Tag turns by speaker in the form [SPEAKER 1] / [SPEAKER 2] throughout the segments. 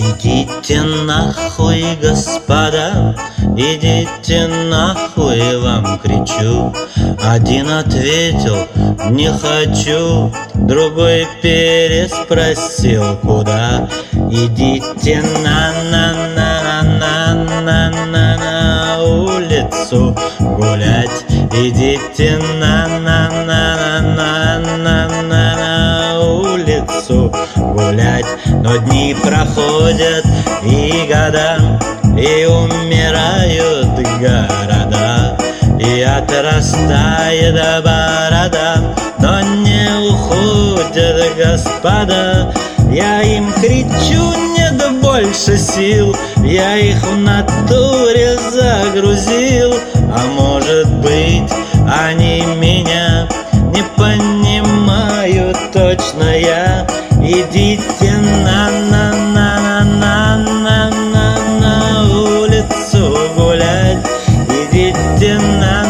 [SPEAKER 1] Идите нахуй, господа, идите нахуй, вам кричу. Один ответил: не хочу. Другой переспросил: куда? Идите на улицу гулять. Идите на улицу гулять. Но дни проходят и года, и умирают города, и отрастает борода, но не уходят господа. Я им кричу: нет больше сил, я их в натуре загрузил. А может быть, они меня не понимают точно я. Идите на улицу гулять. Идите на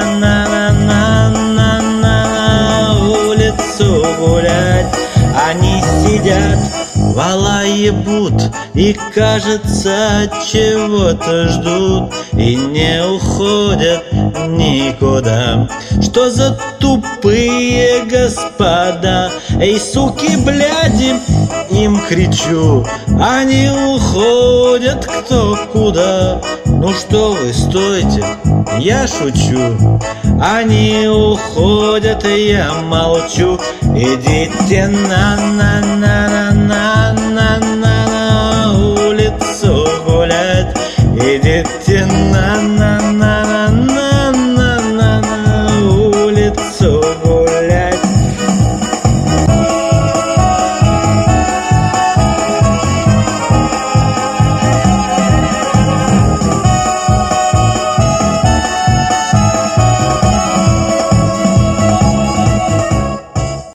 [SPEAKER 1] улицу гулять. Они сидят, вала ебут и, кажется, чего-то ждут, и не уходят никуда. Что за тупые господа? Эй, суки, бляди, им кричу. Они уходят кто куда. Ну что вы, стойте, я шучу. Они уходят, и я молчу. Идите на